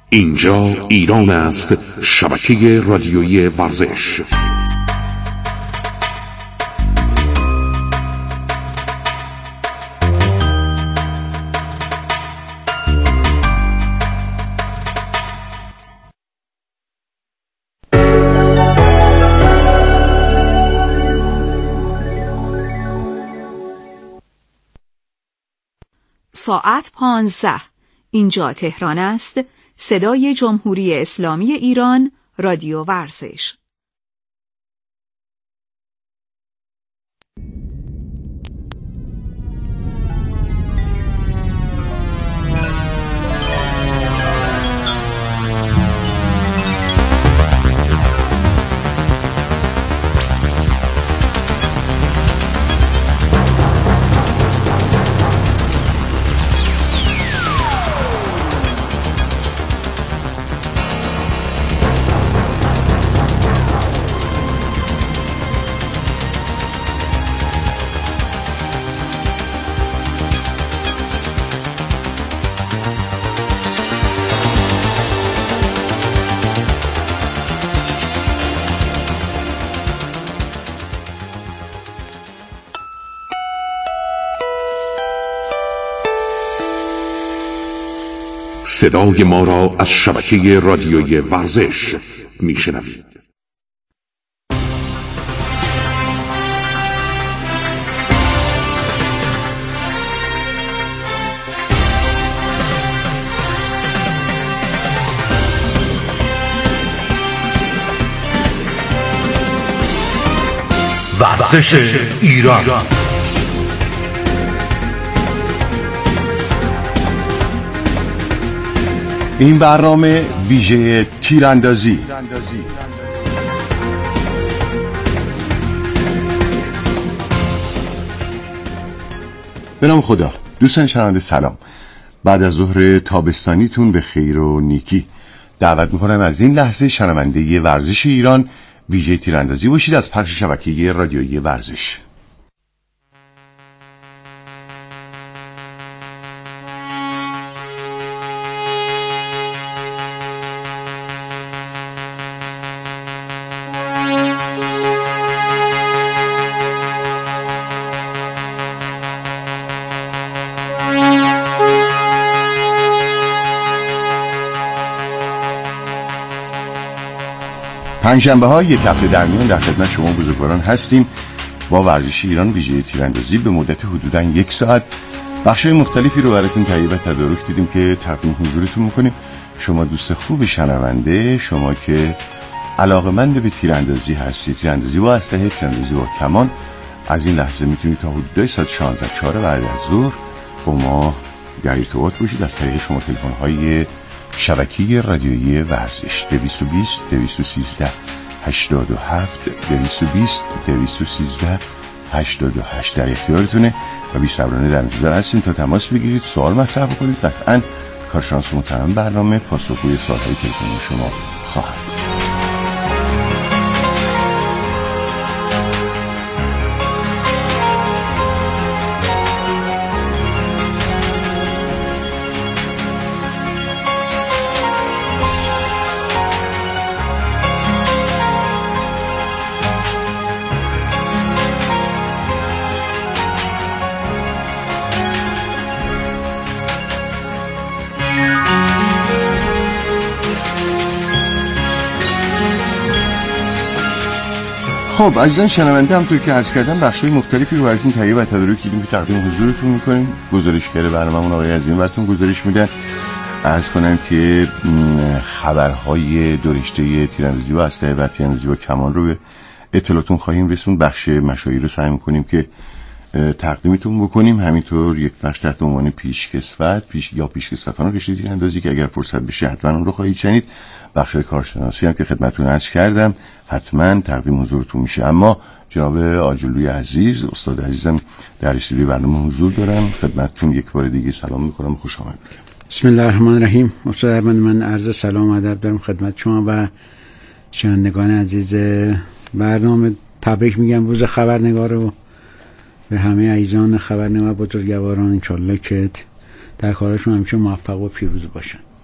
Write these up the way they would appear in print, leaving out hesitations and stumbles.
اینجا ایران است، شبکه رادیویی ورزش. ساعت 15. اینجا تهران است. صدای جمهوری اسلامی ایران، رادیو ورزش. صدای ما را از شبکه رادیویی ورزش میشنوید. ورزش ایران. این برنامه ویژه تیراندازی. به نام خدا. دوستان شنونده سلام. بعد از ظهر تابستانیتون به خیر و نیکی. دعوت میکنم از این لحظه شنونده ورزش ایران ویژه تیراندازی باشید از پخش شبکه رادیویی ورزش. پنجشنبه ها یک هفته در میان در خدمت شما بزرگواران هستیم با ورزش ایران ویژه تیراندازی به مدت حدوداً 1 ساعت. بخش‌های مختلفی رو براتون تهیه و تدارک دیدیم که تقدیم حضورتون میکنیم. شما دوست خوب شنونده، شما که علاقه‌مند به تیراندازی هستید، تیراندازی با اسلحه، تیراندازی با کمان، از این لحظه میتونید تا حدود ساعت 16:04 بعد از ظهر با ما در ارتباط باشید از طریق شما تلفن‌های شبکه رادیویی ورزش 220 213 87 220 213 88 در اختیارتونه و 20 صبرانه در انتظار هستیم تا تماس بگیرید، سوال مطرح بکنید. قطعاً کارشناس محترم برنامه پاسخگوی سوال‌های تلفنی شما خواهد بود. خب عزیزان شنونده، همونطور که عرض کردم بخش‌های مختلفی رو براتون تهیه و تدارک دیدیم که تقدیم حضورتون می‌کنیم. گزارشگر برنامه‌مون آقای عظیم براتون گزارش میدن. عرض کنم که خبرهای دورشته تیراندازی و اسلحه و تیراندازی با کمان رو به اطلاعتون خواهیم رسوند. بخش مشاهیر رو سعی می‌کنیم که تقدیمتون بکنیم. همینطور یک بخش تحت عنوان پیشکسوتان رشته تیراندازی که اگر فرصت بشه حتما اون رو خواهید شنید. بخش‌های کارشناسی هم که خدمتتون عرض کردم حتما تقدیم حضورتون میشه. اما جناب آجلوی عزیز، استاد عزیزم در استودیوی برنامه حضور دارم. خدمتتون یک بار دیگه سلام می‌کنم، خوش آمد میگم. بسم الله الرحمن الرحیم. استاد من عرض سلام و ادب دارم خدمت شما و شنوندگان عزیز برنامه. تبریک میگم روز خبرنگار رو به همه عزیزان خبرنگار بزرگواران، انشالله که در کارشون همیشه موفق و پیروز باشن.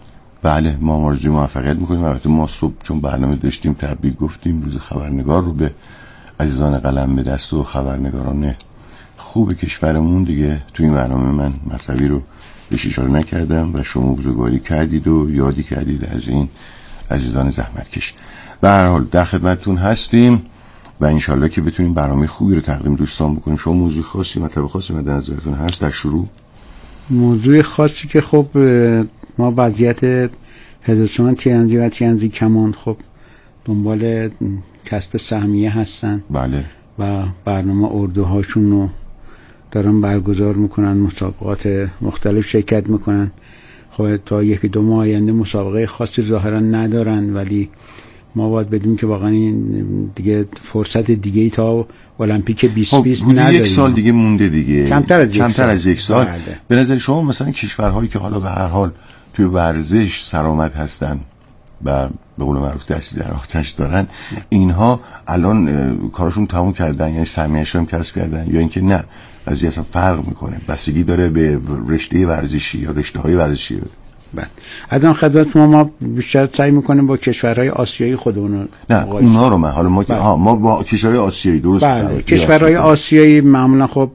بله، ما آرزوی موفقیت میکنیم. البته ما صبح چون برنامه داشتیم تبریک گفتیم روز خبرنگار رو به عزیزان قلم به دست و خبرنگاران خوب کشورمون. دیگه تو این برنامه من مطلبی رو بهش اشاره نکردم و شما بزرگواری کردید و یادی کردید از این عزیزان زحمتکش. به هر حال در خدمتتون هستیم و انشالله که بتونیم برنامه خوبی رو تقدیم دوستان بکنیم. شما موضوع خاصی، مطلب خاصی مد نظرتون هست در شروع؟ موضوع خاصی که خب ما وضعیت هزارچوان تیراندازی و تیراندازی کمان خب دنبال کسب سهمیه هستن. بله. و برنامه اردوهاشون رو دارن برگزار میکنن، مسابقات مختلف شرکت میکنن. خب تا 1-2 ماه آینده مسابقه خاصی ظاهرا ندارن، ولی ما باید بدونیم که واقعا این دیگه فرصت دیگه ای تا المپیک 2020 نداریم. 1 سال دیگه مونده دیگه، کمتر از 1 سال. بله. به نظر شما مثلا کشورهایی که حالا به هر حال توی ورزش سرآمد هستن و به قول معروف دستی در آتش دارن، اینها الان کارشون تموم کردن، یعنی سهمیه‌اش هم کسب کردن، یا اینکه نه قضیه اصلا فرق میکنه، بستگی داره به رشته ورزشی یا رشته‌های ورزشی؟ بله. از آن خدمت ما بیشتر سعی میکنیم با کشورهای آسیایی خودمون. نه اونها رو حالا ما با کشورهای آسیایی درست. بله. کشورهای آسیایی معمولا خب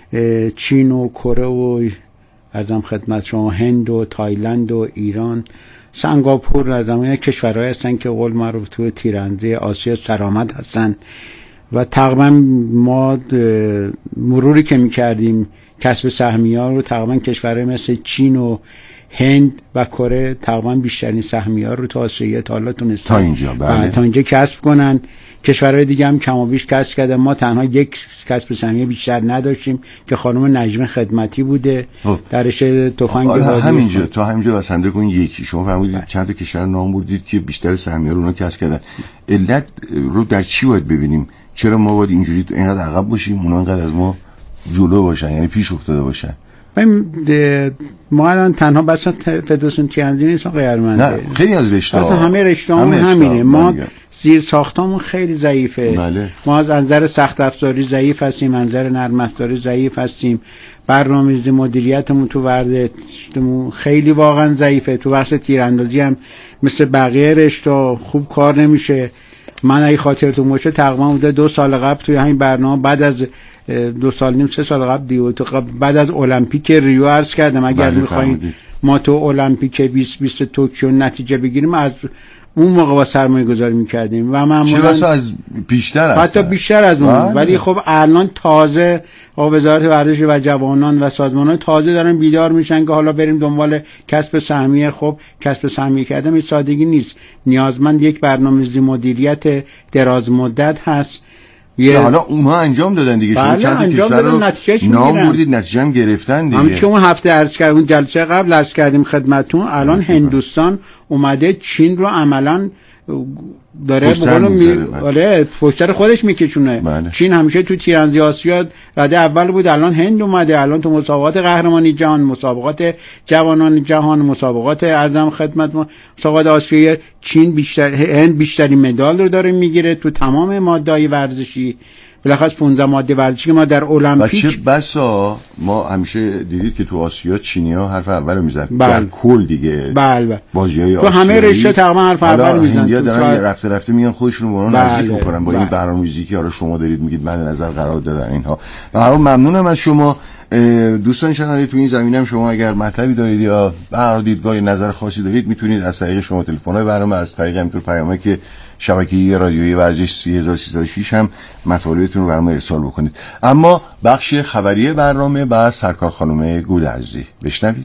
چین و کره و ارزم خدمت شما هند و تایلند و ایران، سنگاپور از همه کشورهای هستن که قول معروف تو تیراندازی آسیا سرآمد هستن و تقریبا ما مروری که میکردیم کسب سهمیه‌ها رو تقریبا کشورهای مثل چین و هند و کره تقریبا بیشترین سهمیه‌ها رو تا آسیا تا حالا تونستن تا اینجا تا اینجا کسب کنن. کشورهای دیگه هم کم و بیش کسب کردن. ما تنها یک کسب سهمیه بیشتر نداشتیم که خانم نجمه خدمتی بوده در رشته تفنگ بادی. همینجا تا همینجا بسنده کنین. یکی شما فرمودید چند تا کشور نام بردید که بیشتر سهمیه رو اونا کسب کردن. علت رو در چی باید ببینیم؟ چرا ما باید اینجوری اینقدر عقب باشیم اونا اینقدر از ما جلو باشن، یعنی پیش افتاده باشن؟ ما الان تنها بس فدراسیون تیراندازی نیست غیرمنده. نه خیلی از رشته‌ها، همه رشته‌هامون همینه. ما زیر ساختامون خیلی ضعیفه. بله. ما از نظر سخت افزاری ضعیف هستیم، از نظر نرم افزاری ضعیف هستیم. برنامه‌ریزی مدیریتمون تو ورزشمون خیلی واقعا ضعیفه. تو بخش تیراندازی هم مثل بقیه رشته‌ها خوب کار نمیشه. من اگه خاطرتون باشه تقریبا بوده 2 سال قبل توی همین برنامه بعد از 2 سال نیم 3 سال قبل دیگه بعد از المپیک ریو عرض کردم اگر می‌خوایم ما تو المپیک 2020 توکیو نتیجه بگیریم از اون موقع با سرمایه گذاری می‌کردیم و معمولا چه از بیشتر است، حتی بیشتر از اون. ولی خب الان تازه وزارت ورزش و جوانان و سازمان‌ها تازه دارن بیدار میشن که حالا بریم دنبال کسب سهمیه. خب کسب سهمیه کردن این سادگی نیست، نیازمند یک برنامه‌ریزی مدیریت دراز مدت هست. حالا اونها انجام دادن دیگه. شما چند تا کشور رو نام بردید، نتیجه هم گرفتن دیگه. همون اون هفته عرض کردم، اون جلسه قبل عرض کردیم خدمتتون. الان هندوستان اومده چین رو عملاً داره پشتر خودش میکشونه. بله. چین همیشه تو تیراندازی آسیا رده اول بود، الان هند اومده. الان تو مسابقات قهرمانی جهان، مسابقات جوانان جهان، مسابقات ارزم خدمت مسابقات آسیایی، چین بیشتر، هند بیشترین مدال رو داره میگیره تو تمام ماده‌های ورزشی. بالاخص 15 ماده ورزشی که ما در المپیک چه بسا ما همیشه دیدید که تو آسیا چینی‌ها حرف اول میزنن. بله. در کل دیگه بله. بازی‌های تو آسیایی همه رشته تقریبا حرف اول میزنن. هندیا دارن رفته میان خودشون رو برام نزدیک میکنن با این بله. برنامه‌ریزی که حالا شما دارید میگید مد نظر قرار دادن اینها. به هر حال ممنونم از شما دوستان شنونده. تو این زمینه هم شما اگر مطلبی دارید یا به دیدگاه نظر خاصی دارید میتونید از طریق شما تلفن‌های برنامه، از طریق همینطور پیامک که شبکه رادیویی ورزش 3306 هم مطالبتون رو برام ارسال بکنید. اما بخش خبری برنامه با سرکار خانم گودرزی بشنوید.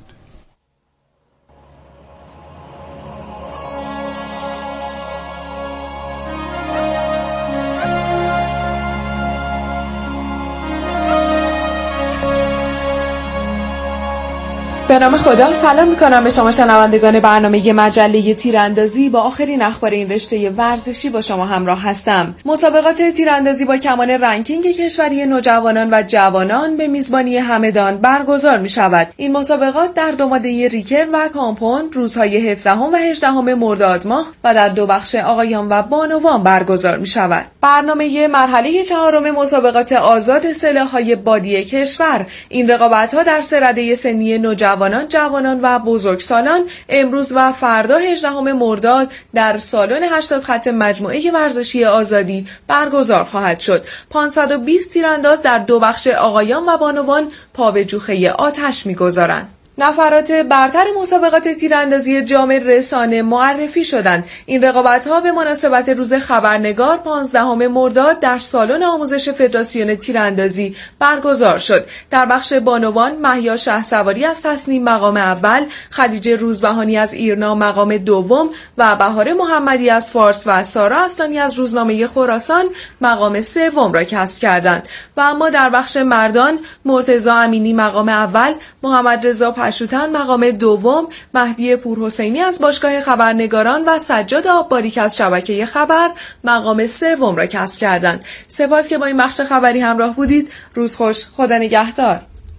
به نام خدا سلام میکنم به شما شنوندگان برنامه مجله تیراندازی. با آخرین اخبار این رشته ورزشی با شما همراه هستم. مسابقات تیراندازی با کمان رنکینگ کشوری نوجوانان و جوانان به میزبانی همدان برگزار می شود. این مسابقات در 2 ماده ریکر و کامپوند روزهای 17 و 18 مرداد ماه و در 2 بخش آقایان و بانوان برگزار می شود. برنامه مرحله 4 مسابقات آزاد سلاح‌های بادی کشور. این رقابت‌ها در 3 رده سنی نوجوانان نوجوانان، جوانان و بزرگسالان امروز و فردا 18 مرداد در سالن 80 خط مجموعه ورزشی آزادی برگزار خواهد شد. 520 تیرانداز در دو بخش آقایان و بانوان پا به جوخه آتش می‌گذارند. نفرات برتر مسابقات تیراندازی جام رسانه معرفی شدند. این رقابت‌ها به مناسبت روز خبرنگار 15 مرداد در سالن آموزش فدراسیون تیراندازی برگزار شد. در بخش بانوان مهیا شهسواری از تصنیم مقام اول، خدیجه روزبهانی از ایرنا مقام دوم و بهار محمدی از فارس و سارا اصلانی از روزنامه خراسان مقام سوم را کسب کردند. و اما در بخش مردان مرتضی امینی مقام اول، محمد رضا پشوتن مقام دوم، مهدی پورحسینی از باشگاه خبرنگاران و سجاد آبباریک از شبکه خبر مقام سوم را کسب کردند. سپاس که با این بخش خبری همراه بودید. روز خوش، خدا نگهدار.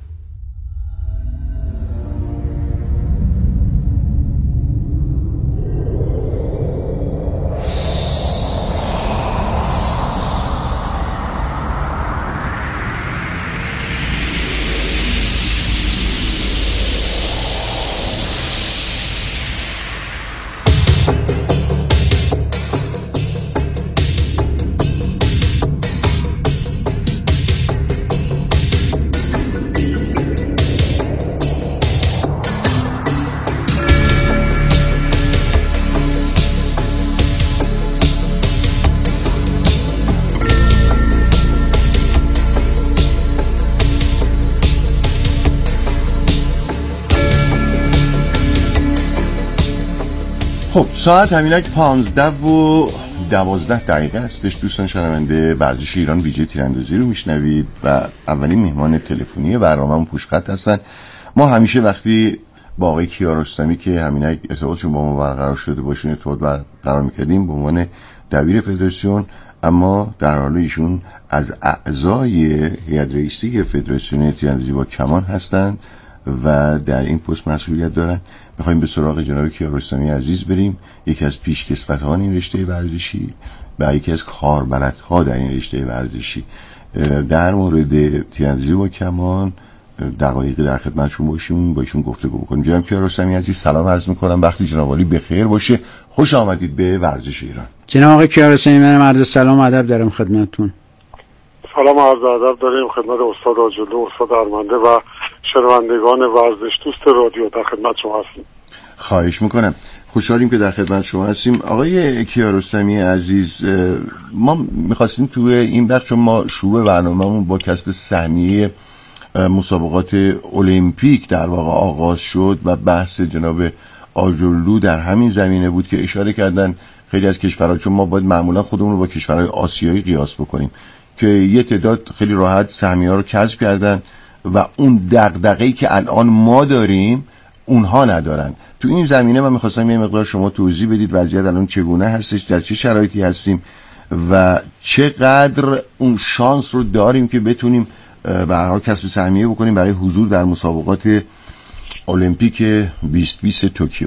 خب ساعت همینک 15:12 هستش. دوستان شنونده ورزش ایران ویژه تیراندازی رو میشنوید و اولین مهمان تلفنی برنامه‌مون پوشخط هستن. ما همیشه وقتی با آقای کیارستمی که همینک ارتباطشون با ما برقرار شده باشون ارتباط برقرار میکردیم به عنوان دبیر فدراسیون، اما در حال ایشون از اعضای هیئت رئیسی فدراسیون تیراندازی با کمان هستند و در این پست مسئولیت دارن. میخوایم به سراغ جناب کیارستمی عزیز بریم، یکی از پیشکسوتان این رشته ورزشی و یکی از کاربلدها در این رشته ورزشی. در مورد تیراندازی با کمان دقایقی در خدمتشون باشیم، با ایشون گفتگو بکنیم. جناب کیارستمی عزیز سلام عرض میکنم، وقتی جناب عالی بخیر باشه. خوش آمدید به ورزش ایران. جناب آقای کیارستمی، منم عرض سلام و ادب دارم خدمتتون. سلام عرض ادب داریم خدمت استاد آجلو، استاد ارمنده و شنوندگان ورزش دوست رادیو. در خدمت شما هستیم. خواهش میکنم، خوشحالیم که در خدمت شما هستیم. آقای کیارستمی عزیز، ما میخواستیم توی این بخش، چون ما شروع برنامه‌مون با کسب سهمیه مسابقات المپیک در واقع آغاز شد و بحث جناب آجرلو در همین زمینه بود که اشاره کردن خیلی از کشورها، چون ما باید معمولا خودمون رو با کشورهای آسیایی قیاس بکنیم، که یه تعداد خیلی راحت سهمیه‌ها رو کسب کردن و اون دغدغه‌ای که الان ما داریم اونها ندارن. تو این زمینه من می‌خواستم یه مقدار شما توضیح بدید وضعیت الان چگونه هستش، در چه شرایطی هستیم و چقدر اون شانس رو داریم که بتونیم به هر حال کسب سهمیه بکنیم برای حضور در مسابقات المپیک 2020 توکیو.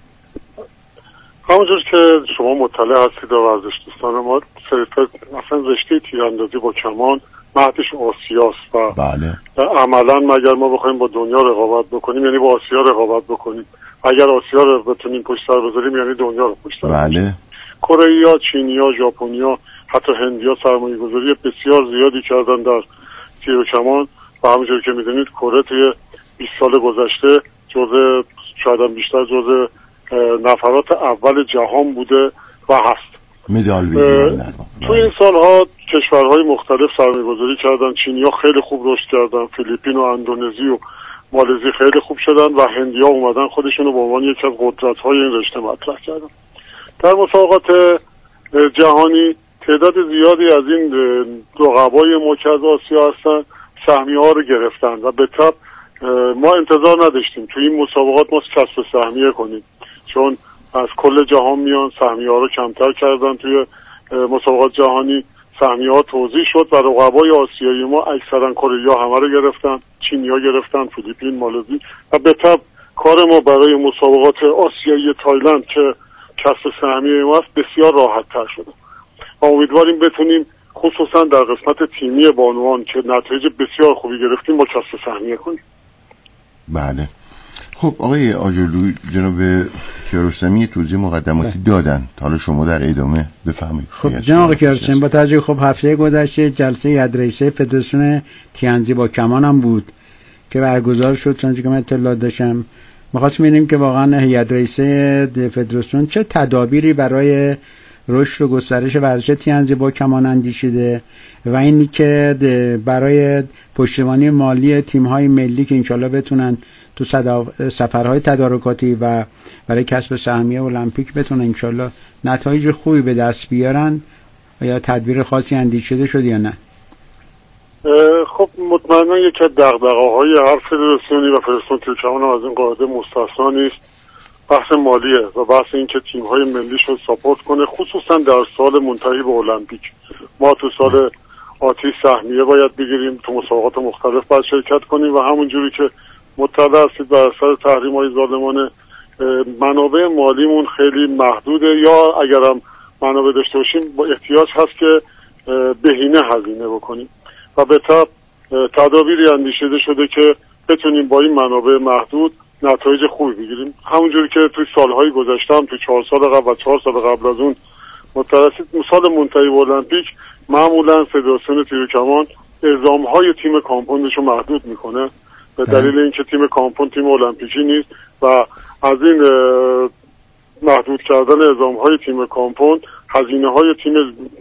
همونجور که شما مطلع هستید و ورزش دوستان ما، مثلا رشته تیراندازی با کمان مهدش آسیاست و بله. عملا مگر ما بخوایم با دنیا رقابت بکنیم یعنی با آسیا رقابت بکنیم، اگر آسیا رو بتونیم پشت سر بذاریم یعنی دنیا رو پشت سر بذاریم. بله. کره‌ای‌ها، چینی‌ها، ژاپنی‌ها، حتی هندی‌ها سرمایه‌گذاری بسیار زیادی کردن در تیر و کمان و همونجور که می‌دونید کره توی 20 سال گذشته جزء شاید هم بیشتر جزء نفرات اول جهان بوده و هست. مدال تو این سالها کشورهای مختلف سرمایه‌گذاری کردن. چینی‌ها خیلی خوب رشد کردن، فیلیپین و اندونزی و مالزی خیلی خوب شدن و هندی‌ها اومدن خودشونو به عنوان یکی از قدرت‌های این رشته مطرح کردن. در مسابقات جهانی تعداد زیادی از این رقبای ما که از آسیا هستن سهمیه‌ها رو گرفتن و به طب ما انتظار نداشتیم تو این مسابقات ما کسب سهمیه کنیم، چون از کل جهان میان. سهمیه‌ها رو کمتر کردن توی مسابقات جهانی، سهمیه‌ها توزیع شد و رقبای آسیایی ما اکثرا کره همه رو گرفتن، چینی‌ها گرفتن، فیلیپین، مالزی و به طب کار ما برای مسابقات آسیایی تایلند که کسب سهمیه ما است بسیار راحت‌تر شده و امیدواریم بتونیم خصوصا در قسمت تیمی بانوان که نتایج بسیار خوبی گرفتیم با کسب سهمیه کنیم. بله. خب آقای آجرلو، جناب کیارستمی توضیح مقدماتی دادن، حالا شما در ادامه بفهمید. خب جناب کیارستمی، با توجه خب هفته گذشته جلسه هیئت رئیسه فدراسیون تیراندازی با کمان هم بود که برگزار شد، چون که من اطلاع داشتم. می‌خواستیم ببینیم که واقعا هیئت رئیسه فدراسیون چه تدابیری برای رشد و گسترش ورزش تیراندازی با کمان اندیشیده و اینی که برای پشتیبانی مالی تیم‌های ملی که انشالله بتونن تو سفرهای تدارکاتی و برای کسب سهمیه المپیک بتونن انشالله نتایج خوبی به دست بیارن، یا تدبیر خاصی اندیشیده شد یا نه؟ خب مطمئنا یکی از دغدغه‌های هر فدراسیونی و فدراسیون تیرکمان از این قاعده مستثنا نیست، بحث مالیه و بحث این که تیم‌های ملیش رو ساپورت کنه، خصوصا در سال منتهی به المپیک. ما تو سال آتی سهمیه باید بگیریم، تو مسابقات مختلف باید شرکت کنیم و همونجوری که مطلع هستید بر اثر تحریم‌های ظالمانه منابع مالیمون خیلی محدوده، یا اگرم منابع داشته باشیم با احتیاج هست که بهینه هزینه بکنیم و به طب تدابیری اندیشیده شده که بتونیم با این منابع محدود نتایج خوبی بگیریم. همونجوری که توی سالهای گذشته هم توی 4 سال قبل و 4 سال قبل از اون متوسط سال منتهی به المپیک معمولا فدراسیون تیرکمان اعزام‌های تیم کامپوندش رو محدود میکنه به دلیل اینکه تیم کامپوند تیم المپیکی نیست و از این محدود کردن اعزام‌های تیم کامپوند هزینه‌های تیم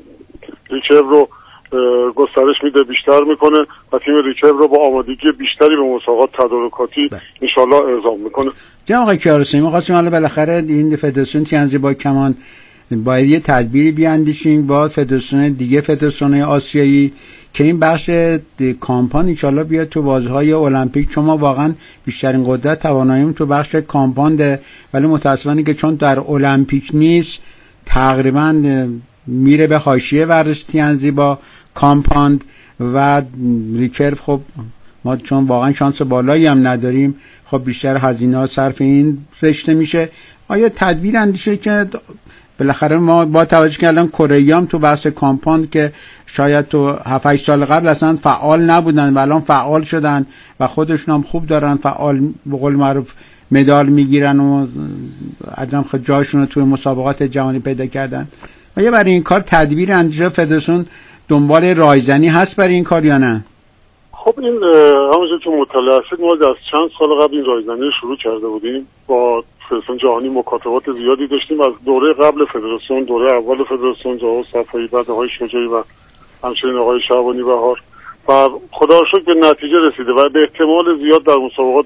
ریکرو رو گسترش میده، بیشتر میکنه و تیم ریکرو رو با آمادگی بیشتری به مسابقات تدارکاتی انشالله اعزام میکنه. جناب آقای کیارستمی، می‌خواستیم حالا بالاخره این فدراسیون تیراندازی با کمان باید یه تدبیری بیاندیشیم با فدراسیون دیگه، فدراسیون آسیایی، که این بخش کامپان انشالله بیاد تو بازی‌های المپیک، چون ما واقعا بیشترین قدرت تواناییم تو بخش کامپانده، ولی متأسفانه که چون در المپیک نیست تقریبا میره به حاشیه ورزش تیراندازی با کامپاند و ریکرو. خب ما چون واقعا شانس بالایی هم نداریم، خب بیشتر هزینه‌ها صرف این رشته میشه. آیا تدبیر اندیشه که بالاخره ما با توجه کردن کره هم تو بحث کامپاند که شاید تو 7-8 سال قبل اصلا فعال نبودن و الان فعال شدن و خودشون هم خوب دارن فعال، به قول معروف مدال میگیرن و عدم خود جاشون رو توی مسابقات جهانی پیدا کردن. آیا برای این کار تدبیر اندیشه فدراسیون دنبال رایزنی هست برای این کار یا نه؟ خب این همونجور که مطلع هستید ما از چند سال قبل این رایزنی شروع کرده بودیم، با فدراسیون جهانی مکاتبات زیادی داشتیم. از دوره قبل فدراسیون، دوره اول فدراسیون، جواد صفایی، بعد آقای شجاعی و همچنین آقای شعبانی بهار، و خدا رو شکر به نتیجه رسیده و به احتمال زیاد در مسابقات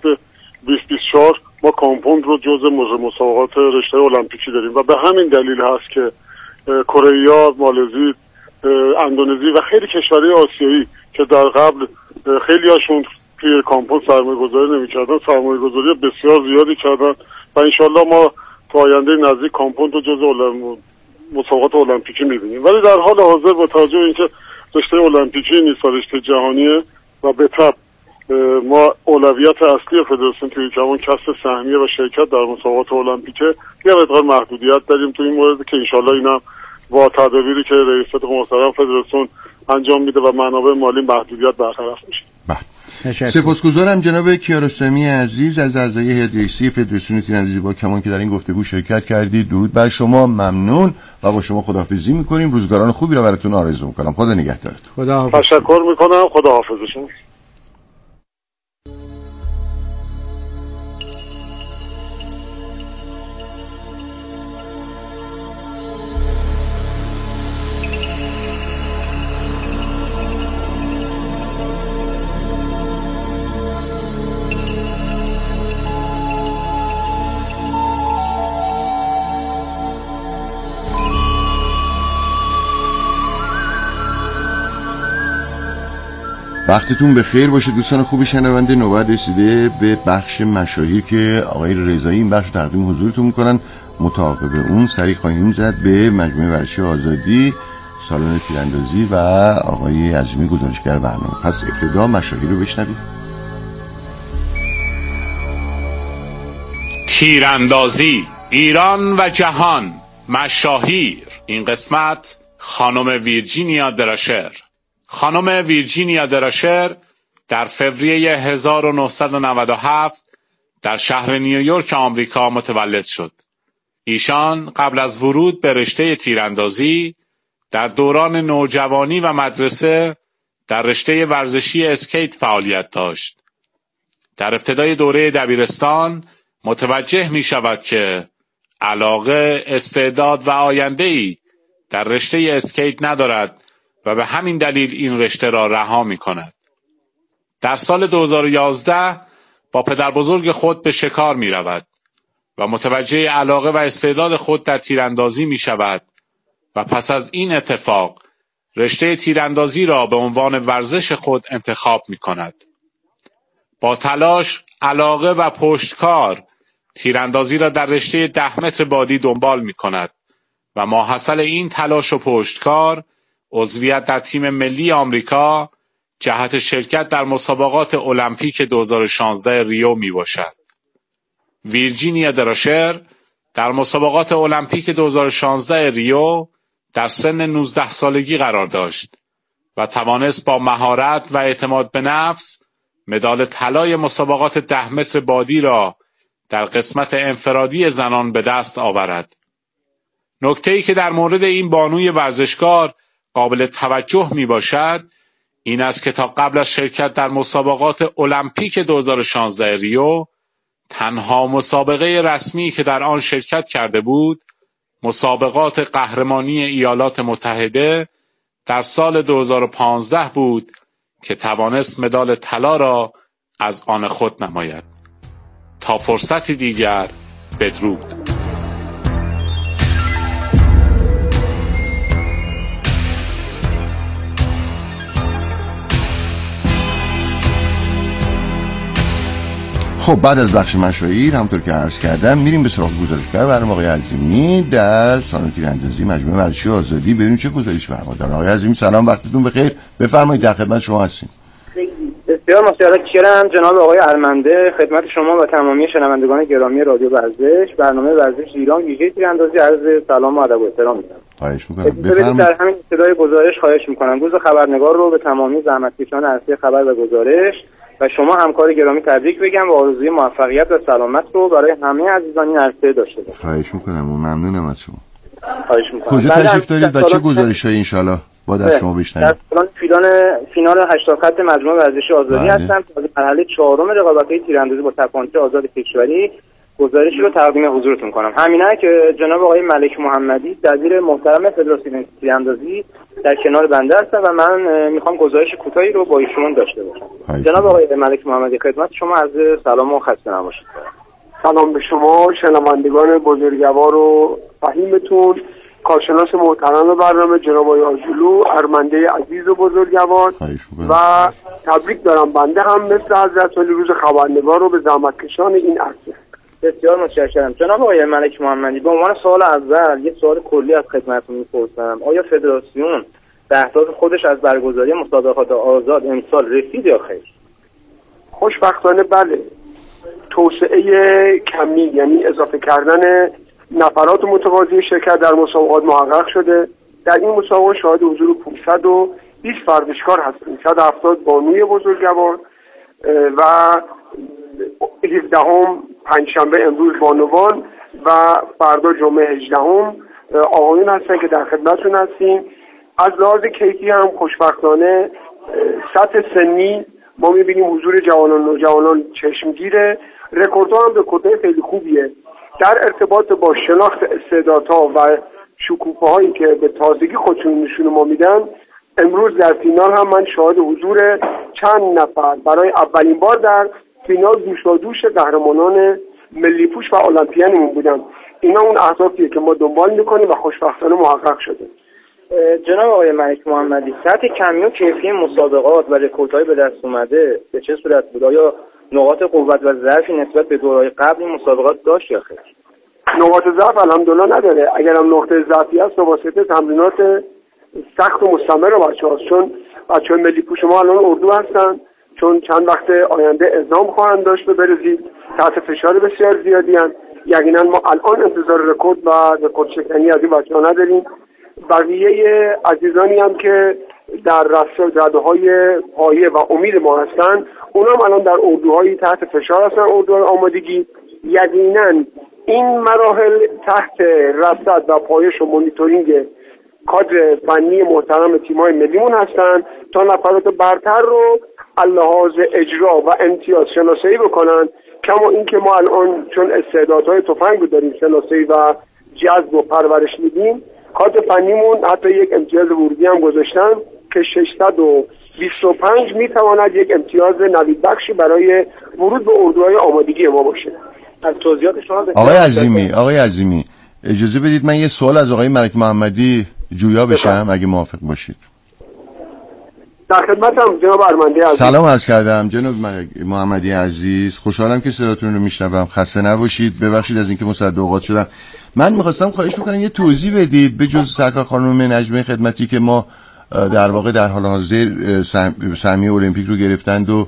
2024 ما کامپوند رو جزء مسابقات رشته المپیکی داریم و به همین دلیل هست که کره، مالزی، اندونزی و خیلی کشورهای آسیایی که در قبل خیلی هاشون توی کامپوند سرمایه‌گذاری نمی‌کردن، سرمایه‌گذاری بسیار زیادی کردن و انشالله ما تا آینده نزدیک کامپوند رو جزء مسابقات المپیکی می‌بینیم. ولی در حال حاضر با توجه به اینکه رشته المپیکی نیست، رشته جهانیه و به تبع ما اولویت اصلی فدراسیون تیرکمان کسب سهمیه و شرکت در مسابقات المپیکه، یه مقدار محدودیت داریم تو این مورد که انشالله اینم با تدابیری که رئیس محترم فدراسیون انجام میده و منابع مالی محدودیت برطرف میشه. سپاسگزارم جناب کیارستمی عزیز از اعضای هیئت رئیسه فدراسیون تیراندازی با کمان که در این گفتگو شرکت کردید. درود بر شما، ممنون و با شما خداحافظی میکنیم. روزگاران خوبی را براتون آرزو میکنم. خدا نگهدارتون. خداحافظ. تشکر میکنم. خداحافظ شما. وقتتون بخیر باشه دوستان خوب شنونده. نوبت رسیده به بخش مشاهیر که آقای رضایی این بخش تقدیم حضورتون میکنن. متعاقب اون سری خواهیم زد به مجموعه ورزشی آزادی، سالن تیراندازی و آقای عظیمی گزارشگر برنامه. پس ابتدا مشاهیر رو بشنوید. تیراندازی ایران و جهان، مشاهیر. این قسمت خانم ویرجینیا دراشر. خانم ویرجینیا دراشر در فوریه 1997 در شهر نیویورک آمریکا متولد شد. ایشان قبل از ورود به رشته تیراندازی در دوران نوجوانی و مدرسه در رشته ورزشی اسکیت فعالیت داشت. در ابتدای دوره دبیرستان متوجه می شود که علاقه، استعداد و آینده‌ای در رشته اسکیت ندارد و به همین دلیل این رشته را رها می کند. در سال 2011 با پدر بزرگ خود به شکار می رود و متوجه علاقه و استعداد خود در تیراندازی می شود و پس از این اتفاق رشته تیراندازی را به عنوان ورزش خود انتخاب می کند. با تلاش، علاقه و پشتکار تیراندازی را در رشته 10 متر بادی دنبال می کند و ماحصل این تلاش و پشتکار عضویت در تیم ملی آمریکا جهت شرکت در مسابقات المپیک 2016 ریو می باشد. ویرجینیا دراشر در مسابقات المپیک 2016 ریو در سن 19 سالگی قرار داشت و توانست با مهارت و اعتماد به نفس مدال طلای مسابقات 10 متر بادی را در قسمت انفرادی زنان به دست آورد. نکته‌ای که در مورد این بانوی ورزشکار قابل توجه می باشد این است که تا قبل از شرکت در مسابقات المپیک 2016 ریو تنها مسابقه رسمی که در آن شرکت کرده بود مسابقات قهرمانی ایالات متحده در سال 2015 بود که توانست مدال طلا را از آن خود نماید. تا فرصتی دیگر، بدرود. خب بعد از بخش مشاهیر همونطور که عرض کردم میریم به سراغ گزارشگر برنامه آقای عظیمی در سالن تیراندازی مجموعه ورزشی آزادی. ببینیم چه گزارش برنامه داره. آقای عظیمی سلام، وقتتون بخیر، بفرمایید، در خدمت شما هستیم. بسیار متشکرم جناب آقای ارمنده. خدمت شما و تمامی شنوندگان گرامی رادیو ورزش برنامه ورزش ایران ویژه تیراندازی عرض سلام و ادب و احترام می‌کنم. خواهش می‌کنم. بفرمایید. در همین ابتدای گزارش خواهش می‌کنم روز خبرنگار رو به تمامی زحمتکشان عرصه خبر و گزارش و شما همکار گرامی تبریک بگم و آرزوی موفقیت و سلامت رو برای همه عزیزان این عرصه داشته باشم. خواهش می‌کنم و ممنونم از شما. خواهش می‌کنم. کجا تشریف دارید و چه گزارش‌هایی ان شاءالله با دست شما بشنویم؟ در فینال 8 خط مجموعه ورزشی آزادی هستم که از مرحله 4 رقابت‌های تیراندازی با تپانچه آزاد کشوری گزارشی رو تقدیم حضورتون کنم. همینه که جناب آقای ملک محمدی وزیر محترم فدراسیون تیراندازی در کنار بنده هستن و من میخوام گزارش کوتاهی رو با ایشون داشته باشم. جناب آقای ملک محمدی خدمت شما از سلام و خسته نباشید. سلام به شما شنوندگان بزرگوار و فهیمتون، کارشناس محترم برنامه جناب آقای آجلو، ارمنده عزیز و بزرگوار و تبریک دارم. بنده هم مثل حضرت علی روز خبرنگار رو به زحمتکشان این عرصه. بسیار متشکرم. جناب آقای ملک محمدی، به عنوان سوال اول یک سوال کلی از خدمتتون می‌پرسم. آیا فدراسیون به اهداف خودش از برگزاری مسابقات آزاد امسال رسید یا خیر؟ خوشبختانه بله. توسعه کمی یعنی اضافه کردن نفرات متقاضی شرکت در مسابقات محقق شده. در این مسابقات شاهد حضور 520 ورزشکار هستیم، 170 بانوی بزرگوار و 17 پنجشنبه امروز بانوان و فردا جمعه 18 آقایون هستن که در خدمتتون هستیم. از لحاظ کیفی هم خوشبختانه سطح سنی ما می‌بینیم حضور جوانان و نوجوانان چشمگیره. رکوردها هم رکوردهای خیلی خوبیه. در ارتباط با شناخت استعدادها و شکوفه‌هایی که به تازگی خودشون نشون ما میدن، امروز در فینال هم من شاهد حضور چند نفر برای اولین بار در فینال دوش قهرمانان ملی پوش و المپیانمون بودم. اینا اون اهدافیه که ما دنبال میکنیم و خوشبختانه محقق شده. جناب آقای ملک محمدی، سطح کمی و کیفی مسابقات و رکوردهای به دست اومده به چه صورت بود؟ آیا نقاط قوت و ضعفی نسبت به دورهای قبل این مسابقات داشت یا خیر؟ نقاط ضعف الحمدلله نداره. اگر هم نقطه ضعفی هست واسطه تمرینات سخت و مستمر بچه‌هاست، چون بچه‌های ملی پوش ما الان اردو هستن، چون چند وقت آینده اعزام خواهند داشت به برزیل، تحت فشار بسیار زیادی هستند. یقینا ما الان انتظار رکورد و رکورد شکنی از این بچه‌ها نداریم. بقیه عزیزانی هم که در رده‌های پایه و امید ما هستن، اونم الان در اردوهایی تحت فشار هستن، اردوهای آمادگی. یقینا این مراحل تحت رصد و پایش و مونیتورینگ کادر فنی محترم تیم‌های ملیمون هستن تا نفرات برتر رو لحاظ اجرا و امتیاز شناسایی بکنن. کما اینکه ما الان چون استعدادهای تفنگ رو داریم شناسایی و جذب و پرورش میدیم، کادر فنیمون حتی یک امتیاز ورودی هم گذاشتن که 625 میتواند یک امتیاز نوید بخشی برای ورود به اردوهای آمادگی ما باشه. از توضیحات شما آقای عظیمی اجازه بدید من یه سوال از آقای ملک محمدی جویا بشم اگه موافق باشید. در خدمتم جناب ارمندی عزیز. سلام عرض کردم جناب ملک محمدی عزیز، خوشحالم که صداتون رو میشنوم. خسته نباشید، ببخشید از اینکه مصدق اوقات شدم. من میخواستم خواهش بکنم یه توضیح بدید به جز سرکار خانم نجمه خدمتی که ما در واقع در حال حاضر سهمیه المپیک رو گرفتند و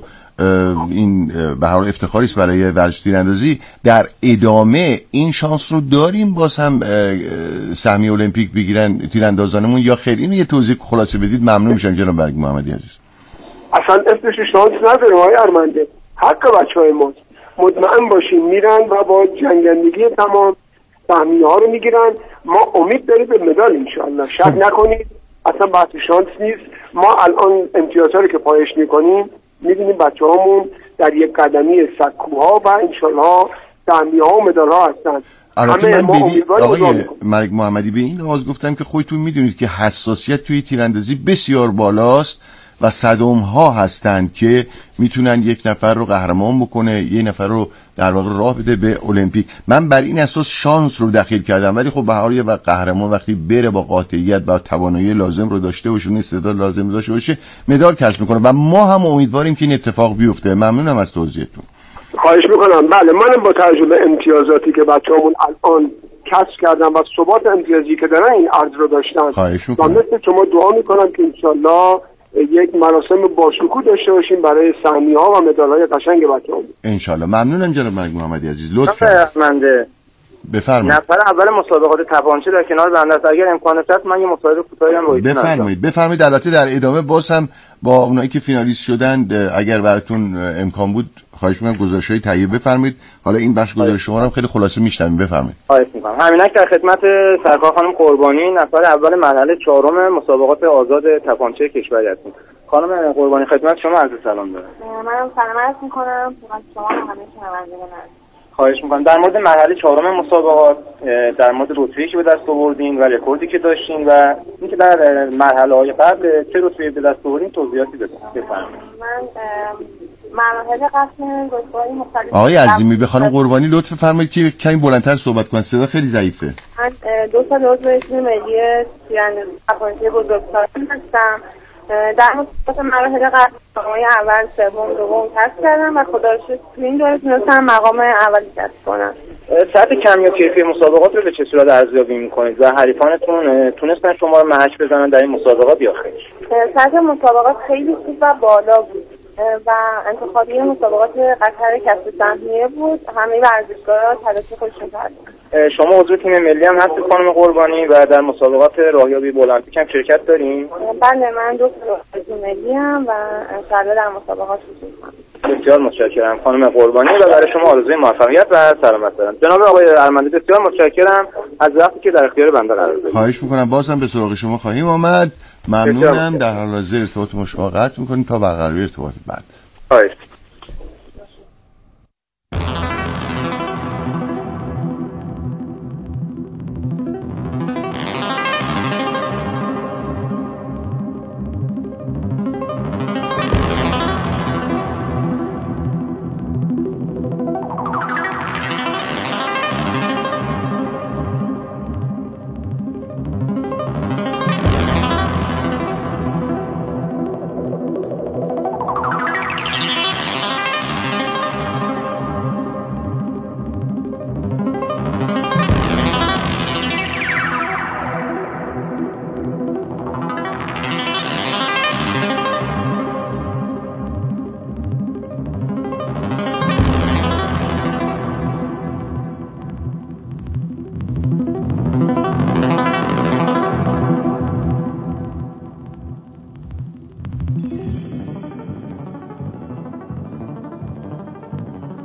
این به هر حال افتخاری است برای ورزش تیراندازی، در ادامه این شانس رو داریم باز هم سهمیه المپیک بگیرن تیراندازانمون یا خیر؟ اینو یه توضیح خلاصه بدید ممنون میشم جناب ملک محمدی عزیز. اصلا اسمش شانس نداریم آقای ارمنده، حق بچهای ماست. مطمئن باشین میرن و با جنگندگی تمام سهمیه ها رو میگیرن. ما امید داریم به مدال انشاءالله، شک نکنید، اصلا بحث شانس نیست. ما الان امتیازها رو که پایش میکنیم می‌بینیم بچه‌هامون در یک قدمی سکوها و انشالله سهمیه‌ها و مدال‌ها هستن. البته من آقای ملک محمدی به این لحاظ گفتم که خودتون میدونید که حساسیت توی تیراندازی بسیار بالاست و صدم‌ها هستند که میتونن یک نفر رو قهرمان بکنه، یک نفر رو در واقع راه بده به المپیک. من بر این اساس شانس رو دخیل کردم، ولی خب به هر حال قهرمان وقتی بره با قاطعیت و توانایی لازم رو داشته باشه، استعداد لازم داشته باشه، مدال کسب میکنه و ما هم امیدواریم که این اتفاق بیفته. ممنونم از توضیحتون. خواهش میکنم. بله منم با تجربه امتیازاتی که بچه‌هامون الان کسب کردن و ثبات امتیازی که دارن این عرض رو داشتن و مثل شما دعا میکنم که انشالله یک مراسم باشکوه داشته باشیم برای سهمیه‌ها و مدال‌های قشنگ بچه‌ها. انشالله. ممنونم جناب ملک محمدی عزیز. لطفاً بفرمایید. نفر اول مسابقات تپانچه در کنار بنده است. اگر امکانات هست من یه مصاحبه کوتاهی هم رویتون بفرمایید. البته در ادامه باز هم با اونایی که فینالیست شدند اگر براتون امکان بود خواهش می‌کنم گزارش‌های تهیه بفرمایید. حالا این بخش گزارش شما رو هم خیلی خلاصه میشنویم. بفرمایید. خواهش می‌کنم. همینک در خدمت سرکار خانم قربانی، نفر اول مرحله 4 مسابقات آزاد تپانچه کشوری هستیم. خانم قربانی خدمت شما عرض سلام دارم. منم سلام عرض می‌کنم خدمت شما و همه شنوندگان. خواهش می‌کنم. در مورد مرحله 4 مسابقات، در مورد رتبه‌ای که به دست آوردین و رکوردی که داشتین و اینکه در مرحله‌های قبل چه رتبه‌ای به دست آوردین توضیحاتی بفرمایید. من مراحل قسم گزارش مختلف. آقای عظیمی به خانم قربانی لطف فرمایید که کمی بلندتر صحبت کنن، صدا خیلی ضعیفه. من 2 سال عضو تیم ملی تیراندازی تپانچه بزرگسالان هستم. در مصابقات مراحل قبل مقام‌های اول، سوم، دوم کسب کردم و خدا رو شکر تو این دوره تونستم مقام اولی کسب کنم. سطح کمی و کیفی مسابقات رو به چه صورت ارزیابی می‌کنید و حریفانتون تونستن شما رو محک بزنن در این مسابقات یا خیر؟ سطح مسابقات خیلی خوب و بالا بود و انتخابی مسابقات قطر کسب سهمیه بود. همه ورزشکارا تلاش خودشون کردن. شما عضو تیم ملی هم هستید خانم قربانی و در مسابقات راهیابی به المپیک هم شرکت دارین؟ بله من 2 سال تیم ملی ام و انشالله در مسابقات شرکت می‌کنم. بسیار متشکرم خانم قربانی و برای شما آرزوی موفقیت و سلامت دارم. جناب آقای ارمندی بسیار متشکرم از وقتی که در اختیار بنده قرار دادید. خواهش می‌کنم بازم به سراغ شما خواهیم آمد. ممنونم. در حال حاضر ارتباط ما شما قطع می‌کنیم تا برقراری ارتباط بعد. خواهش